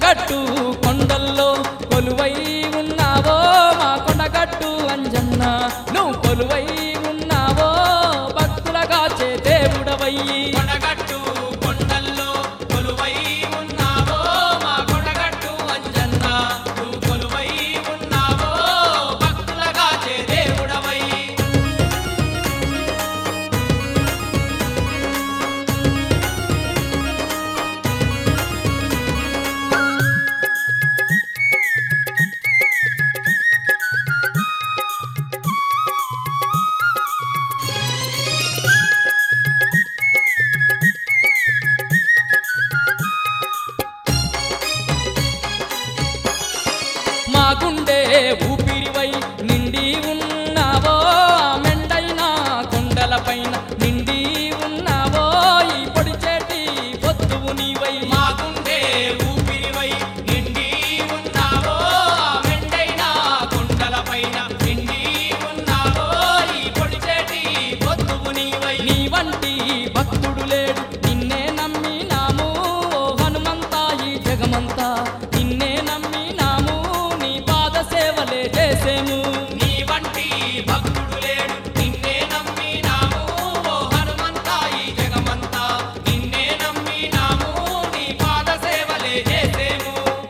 కొండగట్టు కొండల్లో కొలువై ఉన్నావో మా కొండగట్టు అంజన్న నువ్వు కొలువై ఉన్నావో భక్తులగా చే దేవుడవయ్యి కొండగట్టు కొండల్లో కొలువై ఉన్నావో మా కొండగట్టు అంజన్న నువ్వు కొలువై ఉన్నావో భక్తులగా చే దేవుడవై మా గుండె ఊపిరివై నిండి ఉన్నావో మెండైన కొండలపైన నిండి ఉన్నావో ఈ పొడిచేటి పొద్దువు నీవై మా గుండె ఊపిరివై నిండి ఉన్నావో మెండైన కొండలపైన నిండి ఉన్నావో ఈ పొడిచేటి పొద్దువు నీవై నీ వంటి భక్తుడు లేడు నిన్నే నమ్మినాము ఓ హనుమంతా ఈ జగమంతా నిన్నే నమ్మినాము నీ పాద సేవలే చేసేము నీ వంటి భక్తుడు లేడు నిన్నే నమ్మినాము ఓ హనుమంతా ఈ జగమంతా నిన్నే నమ్మినాము నీ పాద సేవలే చేసేము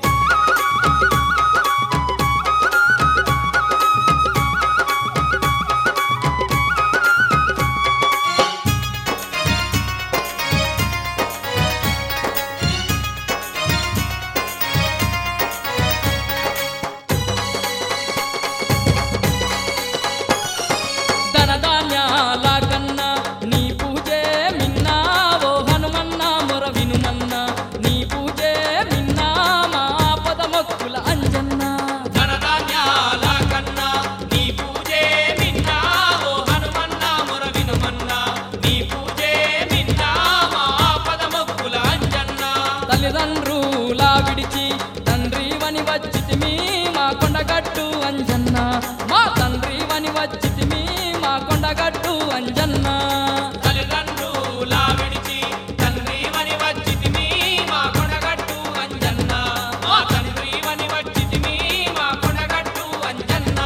ధనధాన్యాల కన్నా నీ పూజే మిన్నా ఓ హనుమన్నా మొర వినుమన్నా నీ పూజే మిన్నా మా పదమొక్కుల అంజన్నా ధనధాన్యాల కన్నా నీ పూజే మిన్నా ఓ హనుమన్నా మొర వినుమన్నా నీ పూజే మిన్నా మా పదమొక్కుల అంజన్నా తల్లిదండ్రుల విడిచి తండ్రి వని వచ్చితిమి మా కొండగట్టు అంజన్న మా తండ్రి వని వచ్చితిమి మా కొండగట్టు అంజన్న తల్లిదండ్రుల విడిచి తండ్రి వని వచ్చితిమి మా కొండగట్టు అంజన్న మా తండ్రి వని వచ్చితిమి మా కొండగట్టు అంజన్న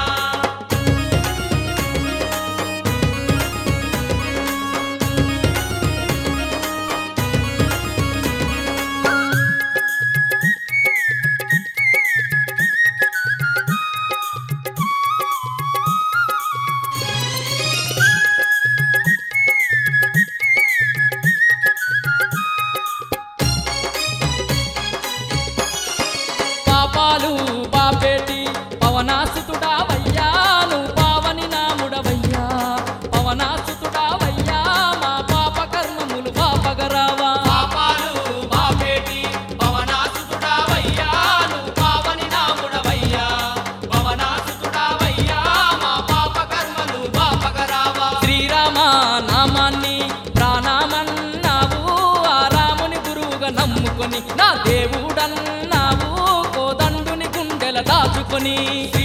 పాపాలు బాపేటి పవనాసుతుడా వయ్యాను పావని నాముడవయ్యా పవనాసుతుడా వయ్యా మా పాప కర్మములు పాపగరావా పాపాలు బాపేటి పవనాసుతుడావయ్యా నువ్వు పావని నాముడవయ్యా పవనాసుతుడావయ్యా మా పాప కర్మలు బాపగరావా శ్రీరామ నామాన్ని ప్రాణమన్నావు ఆ రాముని గురువుగా నమ్ముకొని నా దేవుడన్నావు కోదండుని గుండెల దాచుకొని